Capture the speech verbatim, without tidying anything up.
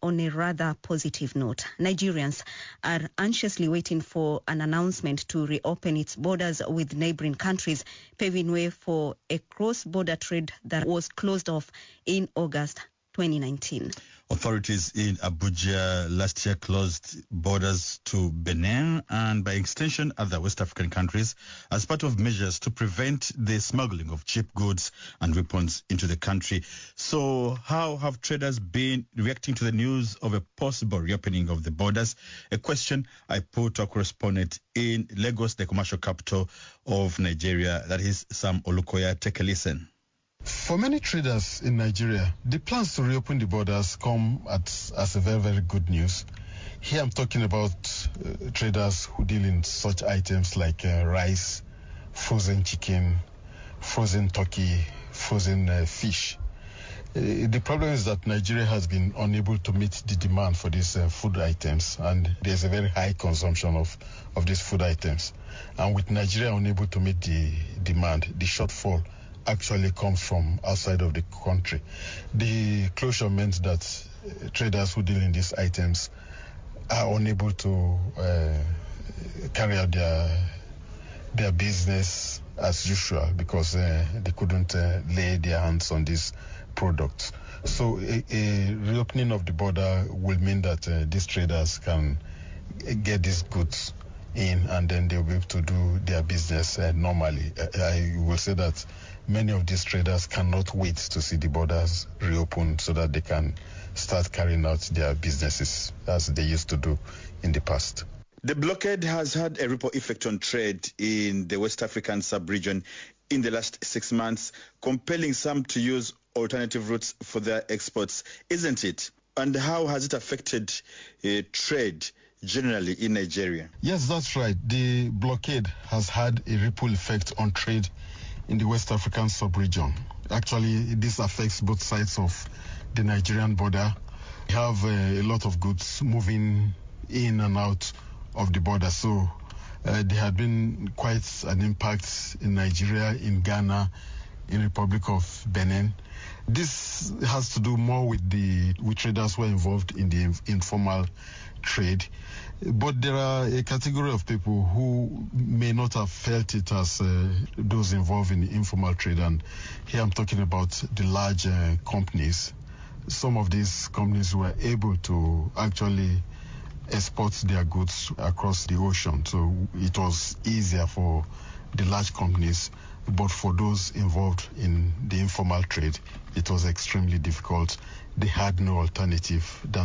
on a rather positive note. Nigerians are anxiously waiting for an announcement to reopen its borders with neighboring countries, paving way for a cross-border trade that was closed off in August twenty nineteen. Authorities in Abuja last year closed borders to Benin and by extension other West African countries as part of measures to prevent the smuggling of cheap goods and weapons into the country. So how have traders been reacting to the news of a possible reopening of the borders? A question I put to our correspondent in Lagos, the commercial capital of Nigeria, that is Sam Olukoya. Take a listen. For many traders in Nigeria, the plans to reopen the borders come at, as a very, very good news. Here I'm talking about uh, traders who deal in such items like uh, rice, frozen chicken, frozen turkey, frozen uh, fish. Uh, the problem is that Nigeria has been unable to meet the demand for these uh, food items, and there's a very high consumption of, of these food items. And with Nigeria unable to meet the demand, the shortfall actually comes from outside of the country. The closure meant that uh, traders who deal in these items are unable to uh, carry out their their business as usual because uh, they couldn't uh, lay their hands on these products. So a, a reopening of the border will mean that uh, these traders can get these goods in and then they'll be able to do their business uh, normally. I, I will say that many of these traders cannot wait to see the borders reopen so that they can start carrying out their businesses as they used to do in the past. The blockade has had a ripple effect on trade in the West African sub-region in the last six months, compelling some to use alternative routes for their exports, isn't it? And how has it affected uh, trade generally in Nigeria? Yes, that's right. The blockade has had a ripple effect on trade in the West African sub-region. Actually, this affects both sides of the Nigerian border. We have uh, a lot of goods moving in and out of the border. So uh, there had been quite an impact in Nigeria, in Ghana, in Republic of Benin. This has to do more with the with traders who are involved in the informal trade. But there are a category of people who may not have felt it as uh, those involved in the informal trade. And here I'm talking about the large uh, companies. Some of these companies were able to actually export their goods across the ocean. So it was easier for the large companies. But for those involved in the informal trade, it was extremely difficult. They had no alternative than